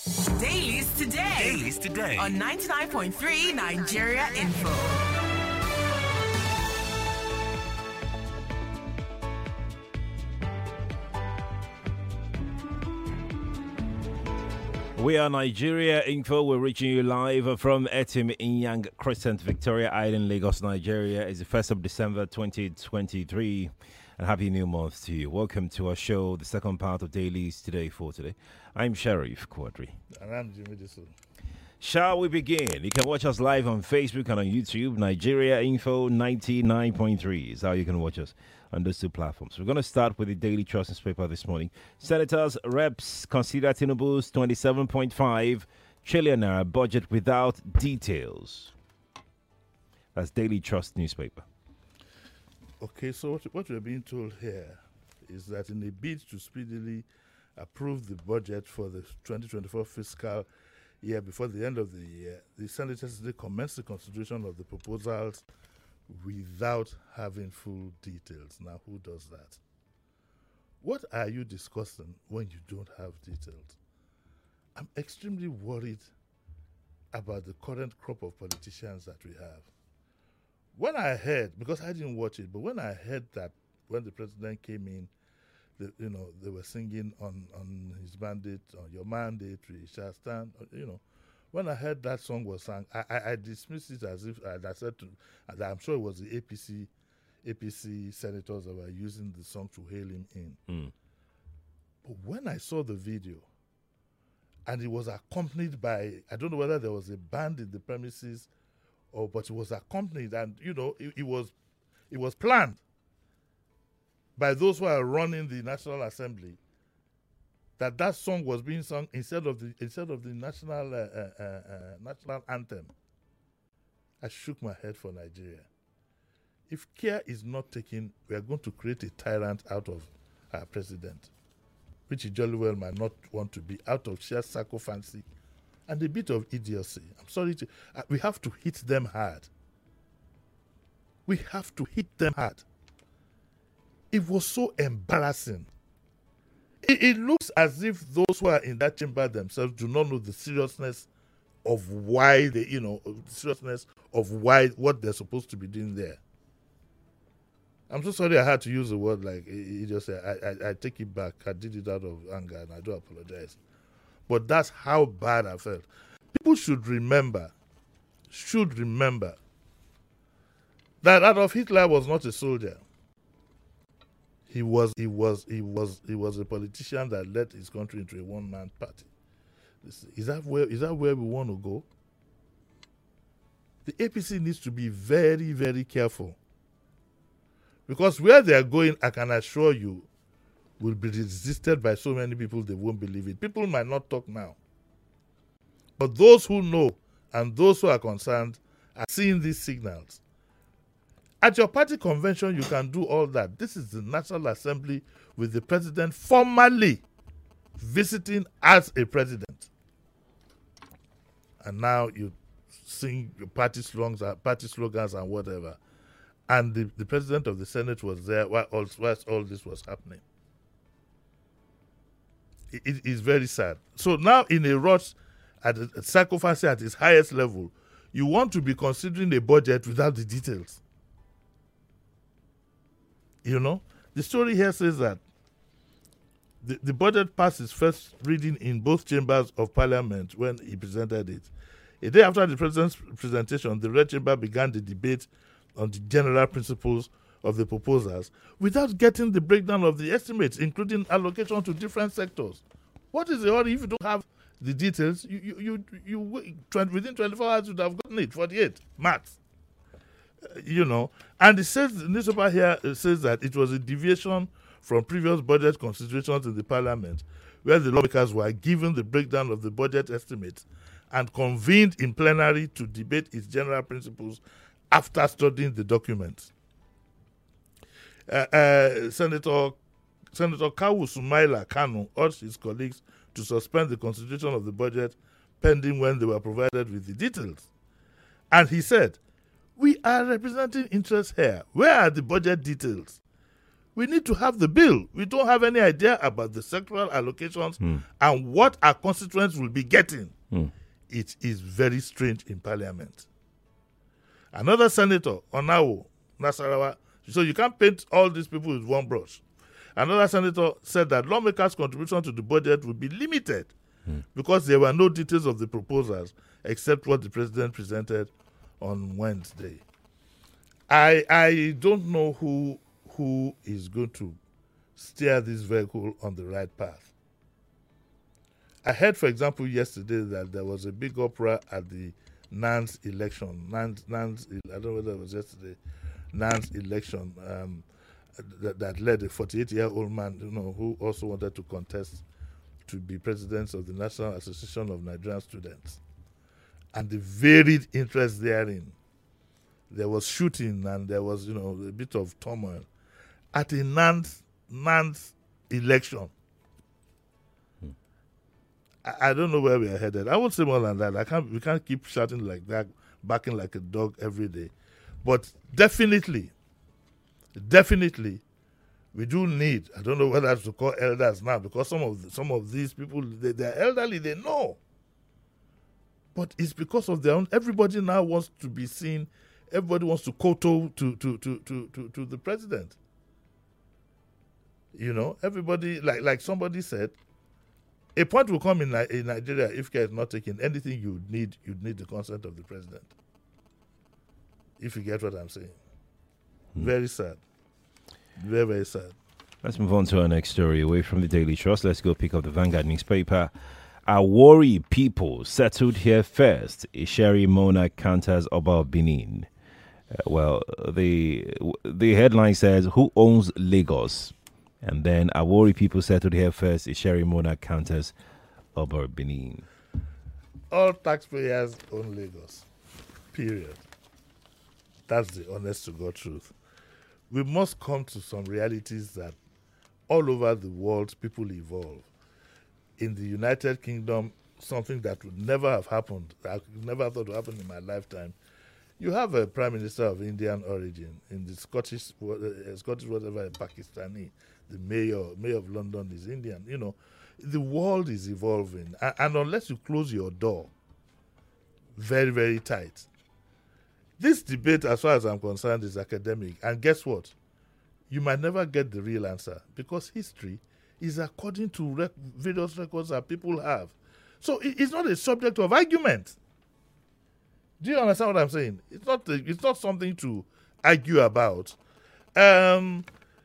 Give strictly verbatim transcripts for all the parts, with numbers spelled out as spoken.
Dailies today. Dailies today. On ninety-nine point three Nigeria Info. We are Nigeria Info. We're reaching you live from Etim Inyang Crescent, Victoria Island, Lagos, Nigeria. It's the first of December twenty twenty-three. And happy new month to you. Welcome to our show, the second part of Dailies Today for today. I'm Sheriff Quadri. And I'm Jimmy Disso. Shall we begin? You can watch us live on Facebook and on YouTube. Nigeria Info ninety-nine point three is how you can watch us on those two platforms. We're going to start with the Daily Trust newspaper this morning. Senators, reps consider Tinubu's twenty-seven point five trillion naira budget without details. That's Daily Trust newspaper. Okay, so what, what we're being told here is that in a bid to speedily approve the budget for the twenty twenty-four fiscal year before the end of the year, the senators they commenced the consideration of the proposals without having full details. Now, who does that? What are you discussing when you don't have details? I'm extremely worried about the current crop of politicians that we have. When I heard, because I didn't watch it, but when I heard that when the president came in, the, you know, they were singing on, on his mandate, on your mandate, we shall stand, you know. When I heard that song was sung, I, I, I dismissed it as if, I, I said to, and I'm sure it was the A P C, A P C senators that were using the song to hail him in. Mm. But when I saw the video, and it was accompanied by, I don't know whether there was a band in the premises, or but it was accompanied, and you know, it, it was, it was planned by those who are running the National Assembly, that that song was being sung instead of the instead of the national uh, uh, uh, uh, national anthem. I shook my head for Nigeria. If care is not taken, we are going to create a tyrant out of our president, which he jolly well might not want to be, out of sheer sycophancy and a bit of idiocy. I'm sorry to, uh, we have to hit them hard. We have to hit them hard. It was so embarrassing. It, it looks as if those who are in that chamber themselves do not know the seriousness of why they, you know, the seriousness of why what they're supposed to be doing there. I'm so sorry I had to use the word like you just said. I, I, I take it back. I did it out of anger and I do apologize. But that's how bad I felt. People should remember, should remember that Adolf Hitler was not a soldier. He was, he was, he was, he was a politician that led his country into a one-man party. Is that where, is that where we want to go? The A P C needs to be very, very careful. Because where they are going, I can assure you, will be resisted by so many people they won't believe it. People might not talk now. But those who know and those who are concerned are seeing these signals. At your party convention, you can do all that. This is the National Assembly with the president formally visiting as a president. And now you sing your party slogans, party slogans and whatever. And the, the president of the Senate was there while all, whilst all this was happening. It, it is very sad. So now in a rush at a, a sycophancy at its highest level, you want to be considering a budget without the details. You know, the story here says that the, the budget passed its first reading in both chambers of parliament when he presented it. A day after the president's presentation, the Red Chamber began the debate on the general principles of the proposals without getting the breakdown of the estimates, including allocation to different sectors. What is the hurry if you don't have the details? You, you, you, you, you within twenty-four hours, you would have gotten it. forty-eight, maths. Uh, you know, and it says, the newspaper here uh, says that it was a deviation from previous budget considerations in the parliament, where the lawmakers were given the breakdown of the budget estimates and convened in plenary to debate its general principles after studying the documents. Uh, uh, Senator Senator Kawu Sumaila Kanu urged his colleagues to suspend the consideration of the budget pending when they were provided with the details. And he said, "We are representing interests here. Where are the budget details? we need to have the bill. We don't have any idea about the sectoral allocations mm. and what our constituents will be getting. Mm. It is very strange in Parliament. Another senator, Onawo, Nasarawa, so you can't paint all these people with one brush. Another senator said that lawmakers' contribution to the budget would be limited mm. because there were no details of the proposals except what the president presented on Wednesday. I I don't know who who is going to steer this vehicle on the right path. I heard, for example, yesterday that there was a big uproar at the Nance election. Nance, Nance, I don't know whether it was yesterday. Nance election um, that, that led a forty-eight-year-old man, you know, who also wanted to contest to be president of the National Association of Nigerian Students, and the varied interest therein. There was shooting and there was, you know, a bit of turmoil at a Nance, Nance election. Hmm. I, I don't know where we are headed. I won't say more than that. I can't. We can't keep shouting like that, barking like a dog every day. But definitely, definitely, we do need. I don't know whether to call elders now because some of the, some of these people they, they are elderly. They know, but it's because of their own. Everybody now wants to be seen. Everybody wants to kowtow to to, to, to, to to the president. You know, everybody, like like somebody said, a point will come in, in Nigeria if care is not taken. Anything you need, you need the consent of the president. If you get what I'm saying. Hmm. Very sad. Very, very sad. Let's move on to our next story. Away from the Daily Trust, let's go pick up the Vanguard newspaper. Awori people settled here first. Isheri monarch counters Oba of Benin. Uh, well, the the headline says, "Who owns Lagos?" And then Awori people settled here first. Isheri monarch counters Oba of Benin. All taxpayers own Lagos. Period. That's the honest to God truth. We must come to some realities that all over the world people evolve. In the United Kingdom, something that would never have happened, I never thought would happen in my lifetime. You have a prime minister of Indian origin. In the Scottish, uh, Scottish whatever, Pakistani. The mayor, mayor of London is Indian. You know, the world is evolving, and, and unless you close your door very, very tight, this debate, as far as I'm concerned, is academic. And guess what? You might never get the real answer because history is according to rec- various records that people have. So it, it's not a subject of argument. Do you understand what I'm saying? It's not. A, it's not something to argue about. Um,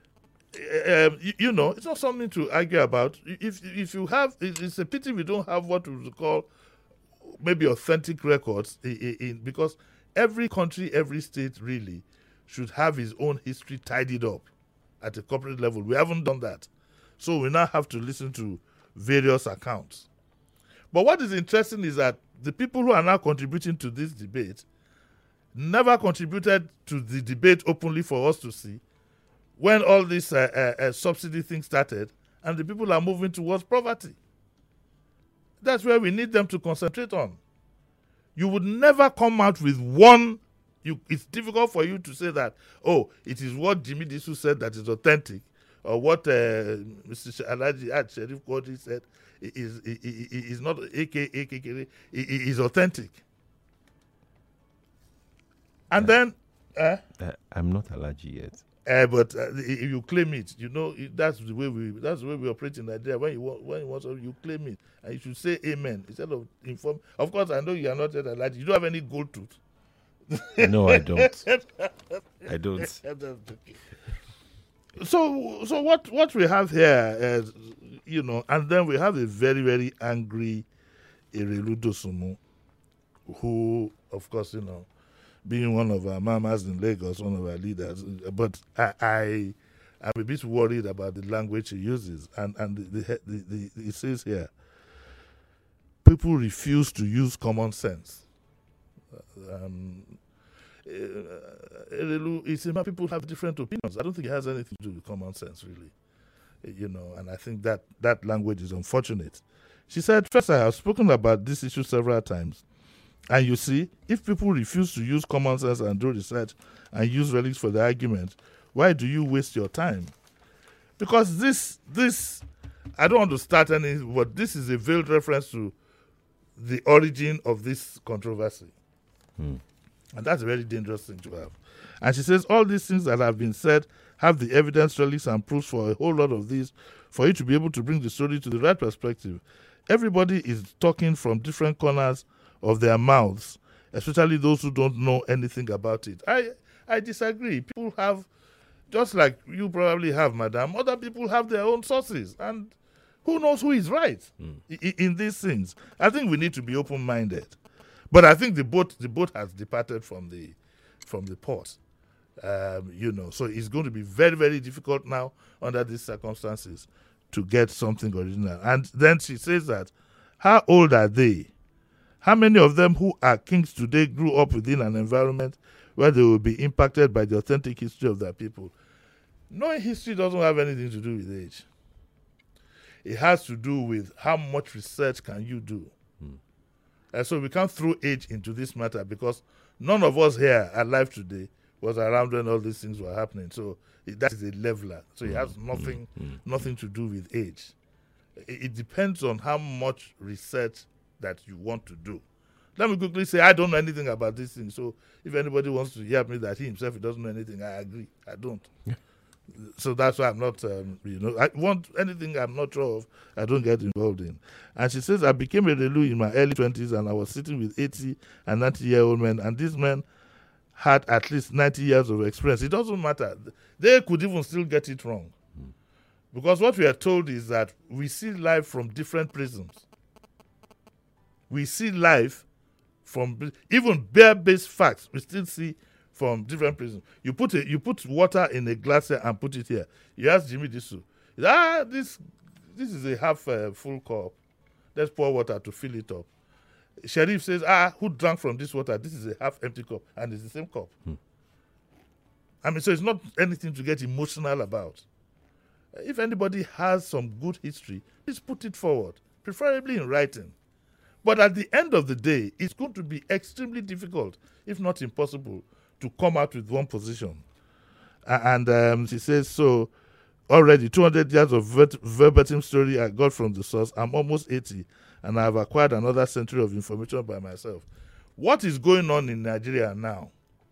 um, you, you know, it's not something to argue about. If if you have, it's a pity we don't have what we would call maybe authentic records in, in because. Every country, every state really should have its own history tidied up at a corporate level. We haven't done that. So we now have to listen to various accounts. But what is interesting is that the people who are now contributing to this debate never contributed to the debate openly for us to see when all this uh, uh, uh, subsidy thing started and the people are moving towards poverty. That's where we need them to concentrate on. You would never come out with one. You, it's difficult for you to say that, oh, it is what Jimmy Disu said that is authentic, or what uh, Mister Alhaji Ad Sharif Quadri said is, is, is not A K A K K, is authentic. And uh, then... Uh, uh, I'm not Alhaji yet. Uh, but uh, if you claim it, you know it, that's the way we that's the way we operate in Nigeria. When you want, when you want something, you claim it, and you should say amen instead of inform. Of course, I know you are not yet Alhaji. You don't have any gold tooth. No, I don't. I don't. So, so what what we have here is, you know, and then we have a very very angry Erelu Dosunmu, who, of course, you know, being one of our mamas in Lagos, one of our leaders, but I, I I'm a bit worried about the language he uses, and and the, the, the, the it says here, people refuse to use common sense. Um, uh, it's about people have different opinions. I don't think it has anything to do with common sense, really, you know. And I think that that language is unfortunate. She said, "First, I have spoken about this issue several times." And you see, if people refuse to use common sense and do research and use relics for the argument, why do you waste your time? Because this, this, I don't want to start any, but this is a veiled reference to the origin of this controversy. Hmm. And that's a very dangerous thing to have. And she says all these things that have been said have the evidence, relics, and proofs for a whole lot of these for you to be able to bring the story to the right perspective. Everybody is talking from different corners of their mouths, especially those who don't know anything about it. I, I disagree. People have, just like you probably have, madam, other people have their own sources. And who knows who is right mm. in, in these things? I think we need to be open-minded. But I think the boat the boat has departed from the from the port. Um, you know, so it's going to be very, very difficult now under these circumstances to get something original. And then she says that, how old are they? How many of them who are kings today grew up within an environment where they will be impacted by the authentic history of their people? Knowing history doesn't have anything to do with age. It has to do with how much research can you do. Hmm. And so we can't throw age into this matter because none of us here alive today was around when all these things were happening. So it, that is a leveler. So it has nothing, mm-hmm. nothing to do with age. It, it depends on how much research that you want to do. Let me quickly say I don't know anything about this thing. So if anybody wants to hear me that he himself he doesn't know anything, I agree. I don't. Yeah. So that's why I'm not, um, you know, I want anything I'm not sure of, I don't get involved in. And she says, I became a Relu in my early twenties and I was sitting with eighty and ninety-year-old men, and these men had at least ninety years of experience. It doesn't matter. They could even still get it wrong. Mm. Because what we are told is that we see life from different prisms. We see life from, even bare-based facts, we still see from different prisons. You put a, you put water in a glass here and put it here. You ask Jimmy Disu, ah, this this is a half uh, full cup. Let's pour water to fill it up. Sheriff says, ah, who drank from this water? This is a half empty cup, and it's the same cup. Hmm. I mean, so it's not anything to get emotional about. If anybody has some good history, please put it forward, preferably in writing. But at the end of the day, it's going to be extremely difficult, if not impossible, to come out with one position. Uh, and um, she says, so already two hundred years of ver- verbatim story I got from the source. I'm almost eighty, and I've acquired another century of information by myself. What is going on in Nigeria now?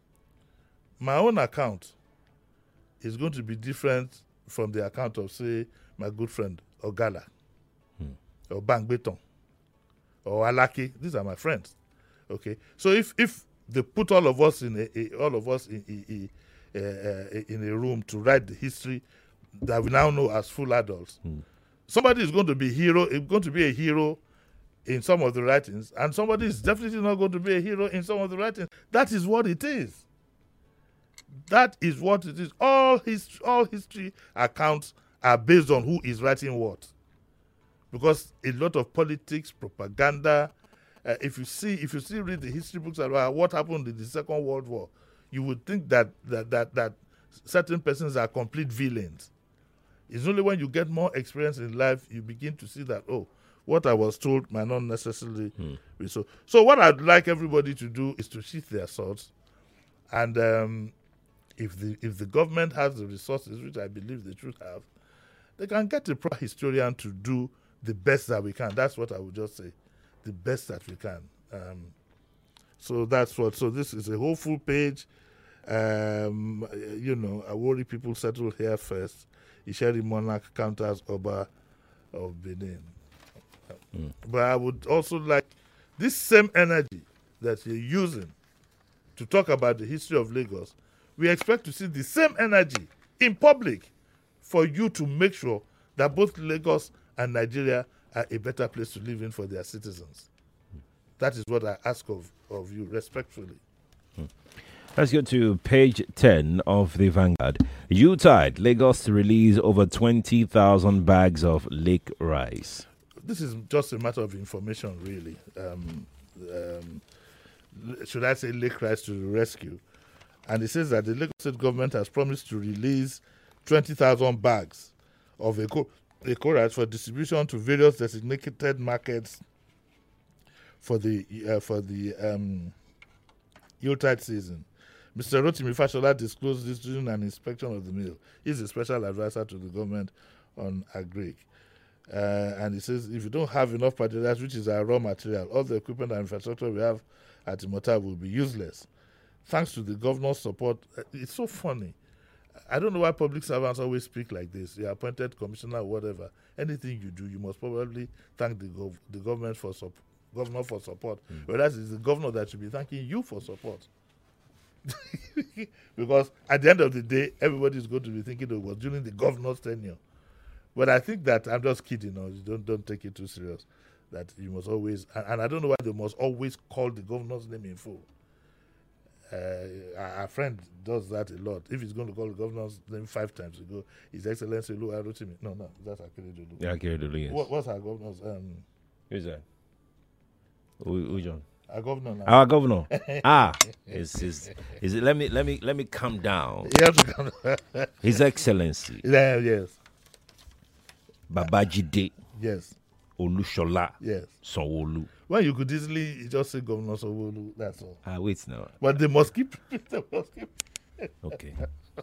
My own account is going to be different from the account of, say, my good friend Ogala, hmm. or Bangbeton, or Alaki. These are my friends. Okay, so if if they put all of us in a, a all of us in a, a, a, in a room to write the history that we now know as full adults, hmm. somebody is going to be hero. Is going to be a hero in some of the writings, and somebody is definitely not going to be a hero in some of the writings. That is what it is. That is what it is. All his all history accounts are based on who is writing what, because a lot of politics, propaganda. Uh, if you see, if you see, read the history books about what happened in the Second World War, you would think that that that, that certain persons are complete villains. It's only when you get more experience in life you begin to see that, oh, what I was told might not necessarily hmm. be so. So what I'd like everybody to do is to sheath their swords, and um, if the if the government has the resources, which I believe they should have, they can get a pro historian to do the best that we can. That's what I would just say. The best that we can. Um, so that's what. So this is a whole full page. Um, you know, I worry people settle here first. Isheri monarch counters Oba of Benin. Mm. But I would also like this same energy that you're using to talk about the history of Lagos. We expect to see the same energy in public for you to make sure that both Lagos and Nigeria are a better place to live in for their citizens. That is what I ask of, of you, respectfully. Hmm. Let's go to page ten of the Vanguard. U-Tide, Lagos to release over twenty thousand bags of lake rice. This is just a matter of information, really. Um, um, should I say lake rice to the rescue? And it says that the Lagos State government has promised to release twenty thousand bags of eco Eco rice for distribution to various designated markets for the uh, for the um, Yuletide season. Mister Rotimi Fashola disclosed this during an inspection of the mill. He's a special advisor to the government on agric. Uh, and he says, if you don't have enough materials, which is our raw material, all the equipment and infrastructure we have at Imota will be useless. Thanks to the governor's support. Uh, it's so funny. I don't know why public servants always speak like this. You're appointed commissioner or whatever. Anything you do, you must probably thank the, gov- the government for sup- governor for support. Mm. Whereas it's the governor that should be thanking you for support. Because at the end of the day, everybody is going to be thinking it was during the governor's tenure. But I think that I'm just kidding. No, don't don't take it too serious. That you must always, and, and I don't know why they must always call the governor's name in full. Uh, our friend does that a lot. If he's going to call the governor's name five times ago, His Excellency Lou Arotimi. No, no, that's Akeredolu. Yeah, Akeredolu, yes. What, what's our governor's? Um, Who's that? Who, who John? Our governor now. Our governor. ah, is is is it? Let me let me let me calm down. You have to come. His Excellency. Yeah, yes. Babajide. Yes. Olushola. Yes. Sanwo-Olu. Well, you could easily just say Governor Sanwo-Olu. That's all. Ah, wait now. But they must keep. They must keep. Okay.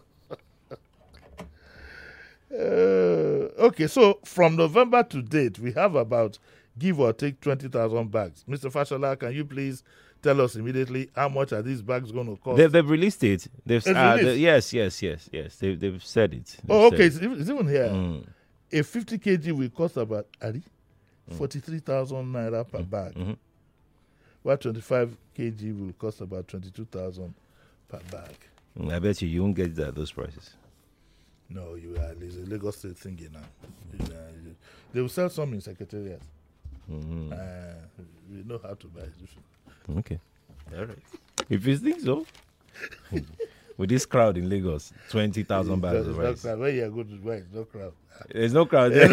uh, okay, so from November to date, we have about give or take twenty thousand bags. Mister Fashola, can you please tell us immediately how much are these bags going to cost? They've, they've released it. They've It's uh, released? they, yes, yes, yes, yes. They've they've said it. They've Oh, said okay. it. It's even, it's even here. Mm. A fifty kilograms will cost about Ari, forty-three thousand naira per Mm. bag. Mm-hmm. While twenty-five kilograms will cost about twenty-two thousand per bag. Mm, I bet you you won't get that, those prices. No, you are. It's a Lagos State thing now. You, uh, you- they will sell some in Secretariat. Mm-hmm. Uh, we know how to buy it. Okay. All right. If you think so. With this crowd in Lagos, twenty thousand bags of rice. Where you are going to buy, it's no crowd. There's no crowd there.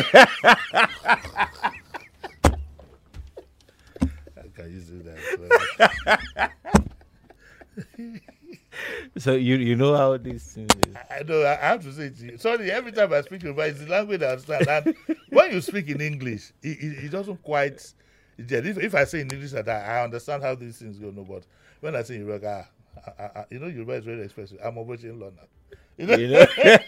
Can you say that? So you you know how this thing is. I know. I have to say it to you. Sorry, every time I speak Yoruba, it's the language I understand. And when you speak in English, it, it, it doesn't quite. If, if I say in English that I, I understand how these things go, no, but when I say in Yoruba, I, I, I, you know, Yoruba is very expressive. I'm over in London. You know? You know?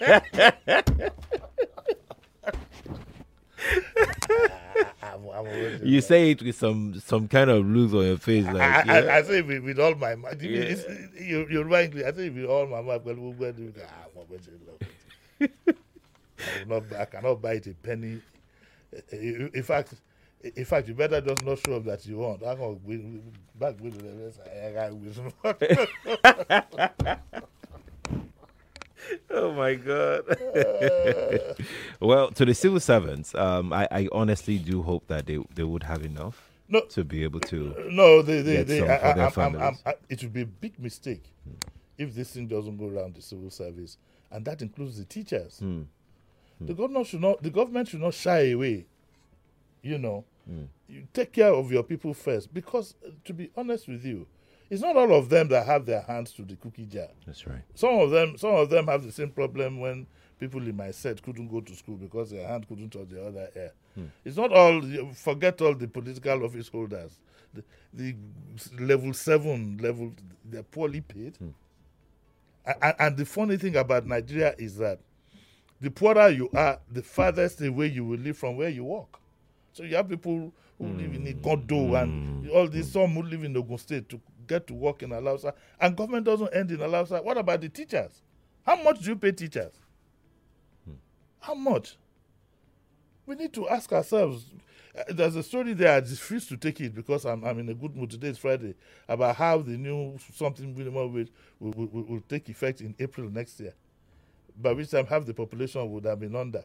I'm, I'm over You say it with some some kind of lose on your face, like I, yeah. I, I say it with, with all my mind. Yeah. It's, you, Yoruba English. I say it with all my mind. Well, we'll go do that. I'm over in London. I will not. I cannot buy it a penny. In in fact, in fact, you better just not show up that you want. I'm going to back with the rest. I got with. Oh my God. Well, to the civil servants, um, I, I honestly do hope that they, they would have enough No. to be able to. No, they, they, Get they, some I, for I, their I'm- I'm- families. I'm- I- it would be a big mistake if this thing doesn't go around the civil service, and that includes the teachers. Hmm. The government should not. The government should not shy away. You know, Hmm. you take care of your people first, because uh, to be honest with you, it's not all of them that have their hands to the cookie jar. That's right. Some of them, some of them have the same problem when people in my set couldn't go to school because their hand couldn't touch the other ear. It's not all. Forget all the political office holders. The, the level seven level, they're poorly paid. And, and the funny thing about Nigeria is that the poorer you are, the farthest away you will live from where you work. So you have people who live in Ikondo and all these, some who live in Ogun State to get to work in Alausa, and government doesn't end in Alausa. What about the teachers? How much do you pay teachers? How much? We need to ask ourselves. Uh, there's a story there. I refuse to take it because I'm, I'm in a good mood. Today is Friday. About how the new something minimum wage will, will, will, will take effect in April next year. By which time half the population would have been under.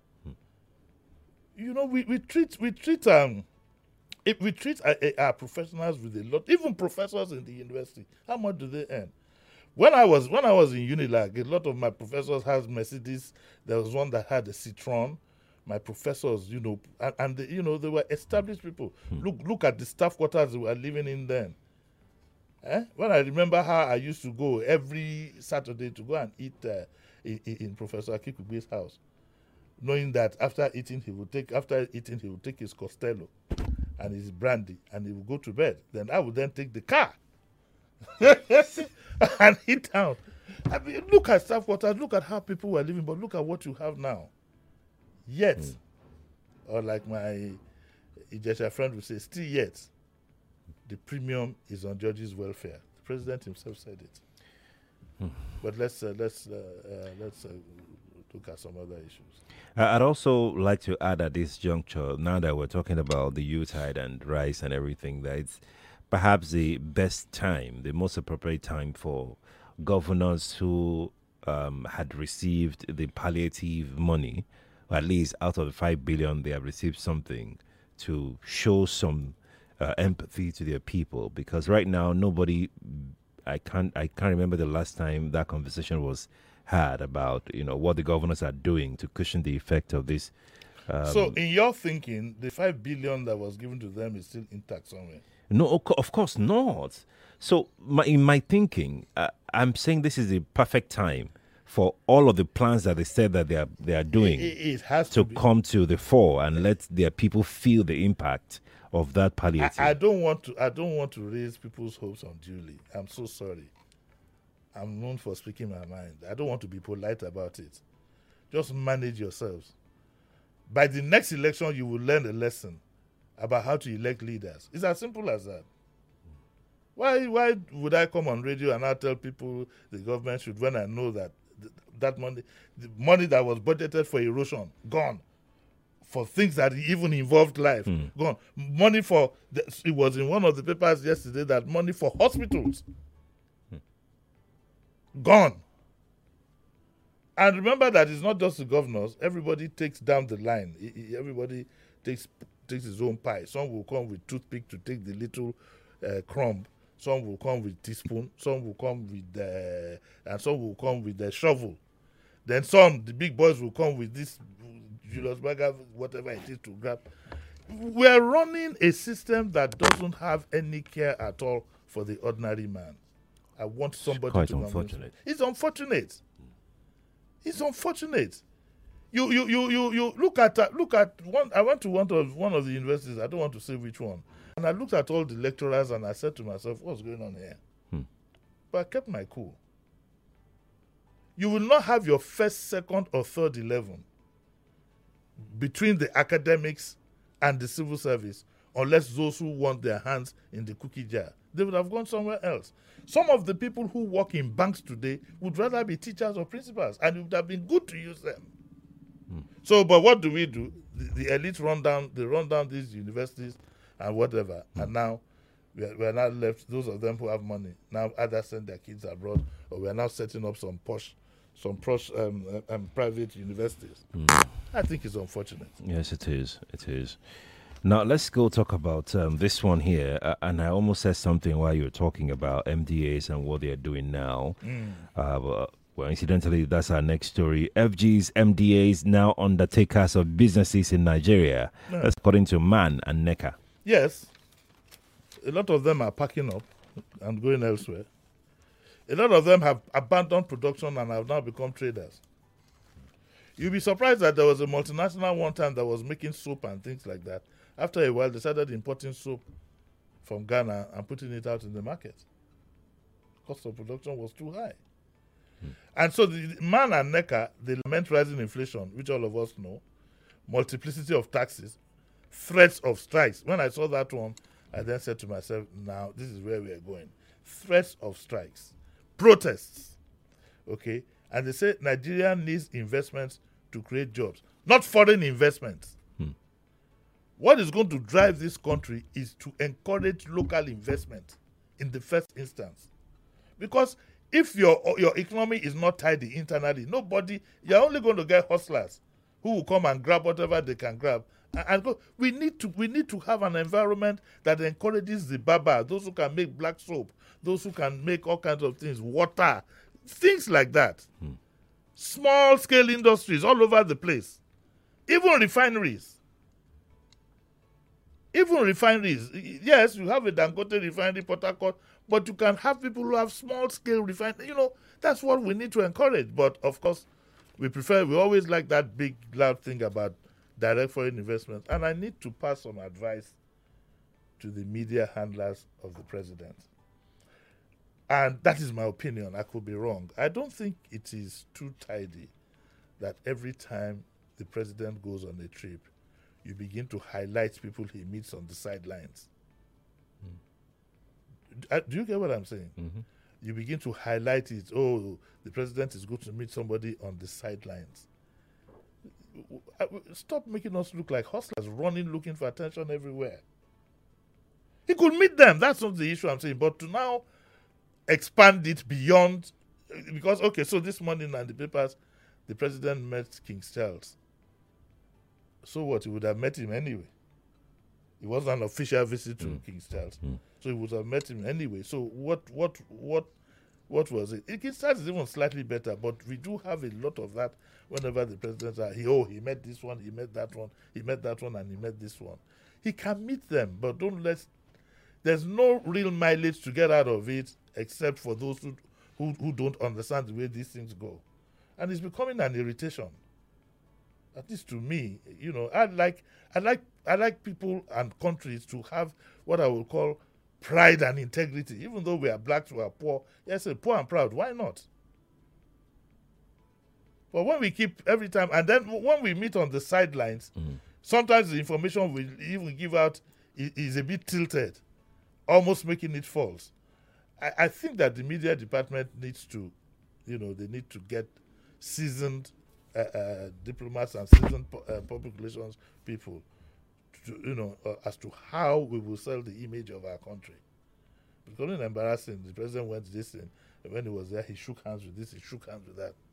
You know, we, we treat we treat um if we treat our, our professionals with a lot, even professors in the university. How much do they earn? When I was when I was in Unilag, a lot of my professors had Mercedes. There was one that had a Citroen. My professors, you know, and, and they, you know, they were established people. Look, look at the staff quarters they were living in then. Eh? When I remember how I used to go every Saturday to go and eat uh, in, in Professor Akikube's house, knowing that after eating he would take after eating he would take his Costello and his brandy and he would go to bed. Then I would then take the car and hit down. I mean, look at staff quarters, look at how people were living, but look at what you have now. Yet, mm. or like my Ijesha friend would say, still yet, the premium is on judges' welfare. The president himself said it. Hmm. But let's uh, let's uh, uh, let's uh, look at some other issues. I'd also like to add at this juncture, now that we're talking about the youth-tide and rice and everything, that it's perhaps the best time, the most appropriate time for governors who um, had received the palliative money, or at least out of the five billion, they have received something, to show some uh, empathy to their people. Because right now, nobody, I can't, I can't remember the last time that conversation was had about, you know, what the governors are doing to cushion the effect of this. Um, so, in your thinking, the five billion that was given to them is still intact somewhere? No, of course not. So, my, in my thinking, uh, I'm saying this is the perfect time for all of the plans that they said that they are they are doing it, it has to, to come to the fore and let their people feel the impact of that palliative. I, I don't want to. I don't want to raise people's hopes unduly. I'm so sorry. I'm known for speaking my mind. I don't want to be polite about it. Just manage yourselves. By the next election, you will learn a lesson about how to elect leaders. It's as simple as that. Why why would I come on radio and I tell people the government should, when I know that th- that money, the money that was budgeted for erosion, gone. For things that even involved life, mm. gone. Money for, the, it was in one of the papers yesterday that money for hospitals, mm. gone. And remember that it's not just the governors. Everybody takes down the line. I, I, everybody takes takes his own pie. Some will come with toothpick to take the little uh, crumb. Some will come with teaspoon. Some will come with, uh, and some will come with the shovel. Then some, the big boys will come with this Julius Berger, whatever it is to grab. We're running a system that doesn't have any care at all for the ordinary man. I want somebody Quite to unfortunate. It's unfortunate. It's unfortunate. You you you you you look at uh, look at one. I went to one of one of the universities. I don't want to say which one. And I looked at all the lecturers and I said to myself, "What's going on here?" Hmm. But I kept my cool. You will not have your first, second, or third eleven between the academics and the civil service unless those who want their hands in the cookie jar. They would have gone somewhere else. Some of the people who work in banks today would rather be teachers or principals, and it would have been good to use them. Hmm. So, but what do we do? The, the elite run down, they run down these universities and whatever, hmm. and now we are, we are now left, those of them who have money, now either send their kids abroad, or we are now setting up some posh, some posh um, um, private universities. Hmm. I think it's unfortunate. Yes, it is. It is. Now, let's go talk about um, this one here. Uh, and I almost said something while you were talking about M D As and what they're doing now. Mm. Uh, but, well, incidentally, that's our next story. F G's M D As now undertakers of businesses in Nigeria. Yeah. That's according to MAN and NECA. Yes. A lot of them are packing up and going elsewhere. A lot of them have abandoned production and have now become traders. You'll be surprised that there was a multinational one time that was making soap and things like that. After a while, they started importing soap from Ghana and putting it out in the market. Cost of production was too high. Hmm. And so the MAN and NECA, they lament rising inflation, which all of us know, multiplicity of taxes, threats of strikes. When I saw that one, I then said to myself, now, this is where we are going. Threats of strikes, protests, okay? And they say Nigeria needs investments to create jobs, not foreign investments. Hmm. What is going to drive this country is to encourage local investment in the first instance. Because if your your economy is not tidy internally, nobody, you're only going to get hustlers who will come and grab whatever they can grab. And, and go. We need to we need to have an environment that encourages the baba, those who can make black soap, those who can make all kinds of things, water, things like that. Hmm. Small scale industries all over the place. Even refineries. Even refineries. Yes, you have a Dangote refinery, Port Harcourt, but you can have people who have small scale refineries. You know, that's what we need to encourage. But of course, we prefer, we always like that big, loud thing about direct foreign investment. And I need to pass some advice to the media handlers of the president. And that is my opinion. I could be wrong. I don't think it is too tidy that every time the president goes on a trip, you begin to highlight people he meets on the sidelines. Mm. Uh, do you get what I'm saying? Mm-hmm. You begin to highlight it. Oh, the president is going to meet somebody on the sidelines. Stop making us look like hustlers running, looking for attention everywhere. He could meet them. That's not the issue I'm saying. But to now expand it beyond, because, okay, so this morning in the papers, the president met King Charles. So what? He would have met him anyway. It wasn't an official visit to mm. King Charles. Mm. So he would have met him anyway. So what what what what was it? King Charles is even slightly better, but we do have a lot of that whenever the presidents are, he, oh, he met this one, he met that one, he met that one, and he met this one. He can meet them, but don't let, there's no real mileage to get out of it except for those who, who, who don't understand the way these things go. And it's becoming an irritation. At least to me, you know, I like I like I like people and countries to have what I would call pride and integrity. Even though we are blacks, we are poor. Yes, poor and proud. Why not? But when we keep every time, and then when we meet on the sidelines, mm. sometimes the information we even give out is, is a bit tilted, almost making it false. I, I think that the media department needs to, you know, they need to get seasoned uh, uh, diplomats and seasoned uh, public relations people, to, you know, uh, as to how we will sell the image of our country. Because it's embarrassing. The president went to this, and when he was there, he shook hands with this, he shook hands with that.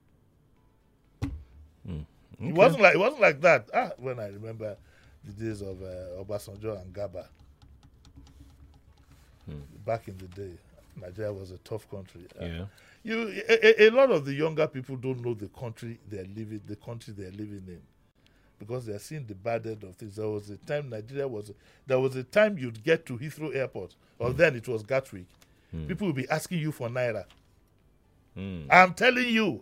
Mm. Okay. It wasn't like it wasn't like that. Ah, when I remember the days of uh, Obasanjo and Gaba. Hmm. Back in the day, Nigeria was a tough country. Uh, yeah. You a, a lot of the younger people don't know the country they're living, the country they're living in, because they're seeing the bad end of things. There was a time Nigeria was. There was a time you'd get to Heathrow Airport, or mm. then it was Gatwick. Mm. People would be asking you for naira. Mm. I'm telling you.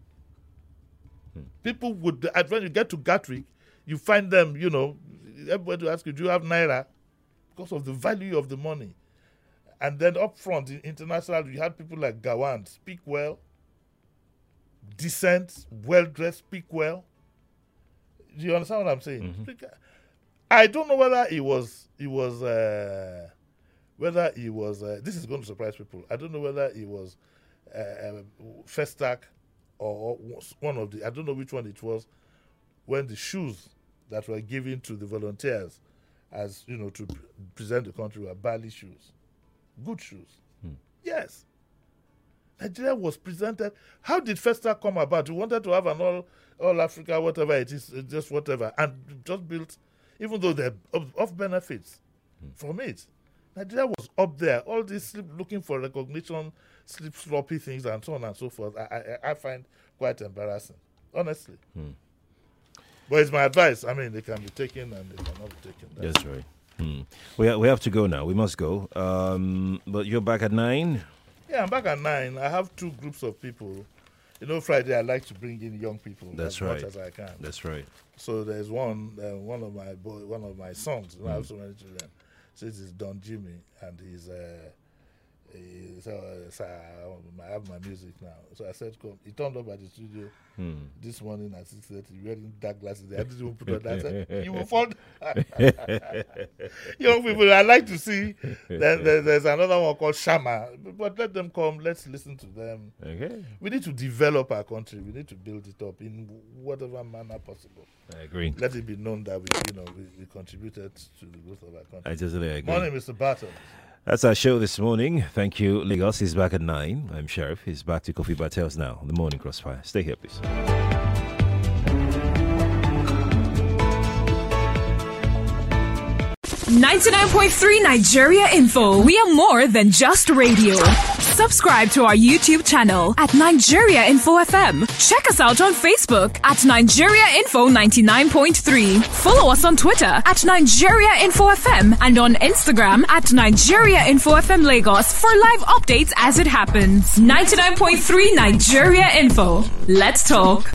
People would, when you get to Gatwick, you find them, you know, everybody will ask you, do you have naira? Because of the value of the money. And then up front, in international, you had people like Gawan, speak well, decent, well-dressed, speak well. Do you understand what I'm saying? Mm-hmm. I don't know whether it was, it was, uh, whether it was, uh, this is going to surprise people. I don't know whether it was uh, Festac, or one of the, I don't know which one it was, when the shoes that were given to the volunteers as, you know, to pre- present the country were Bali shoes. Good shoes. Hmm. Yes. Nigeria was presented. How did Festa come about? We wanted to have an all, all Africa, whatever it is, just whatever, and just built, even though they're of, of benefits hmm. from it. Nigeria was up there. All this slip, looking for recognition, slip sloppy things, and so on and so forth. I, I, I find quite embarrassing, honestly. Hmm. But it's my advice. I mean, they can be taken and they cannot be taken. That's, That's right. Hmm. We ha- we have to go now. We must go. Um, but you're back at nine. Yeah, I'm back at nine. I have two groups of people. You know, Friday I like to bring in young people That's as right. much as I can. That's right. So there's one, uh, one of my boy, one of my sons. You know, Hmm. I have so many children. So this is Don Jimmy, and he's, uh, he's uh, so I have my music now. So I said, come. He turned up at the studio hmm. this morning at six thirty, wearing dark glasses. I didn't even put on that. I said, you will fall. Young people, I like to see. Then there, there's another one called Shama, but let them come. Let's listen to them. Okay. We need to develop our country. We need to build it up in whatever manner possible. I agree. Let it be known that we, you know, we, we contributed to the growth of our country. I totally agree. Morning, Mister Barton. That's our show this morning. Thank you, Lagos. He's back at nine. I'm Sheriff. He's back to Kofi Bartels now. The Morning Crossfire. Stay here, please. ninety-nine point three Nigeria Info. We are more than just radio. Subscribe to our YouTube channel at Nigeria Info F M. Check us out on Facebook at Nigeria Info ninety-nine point three. Follow us on Twitter at Nigeria Info F M and on Instagram at Nigeria Info F M Lagos for live updates as it happens. ninety-nine point three Nigeria Info. Let's talk.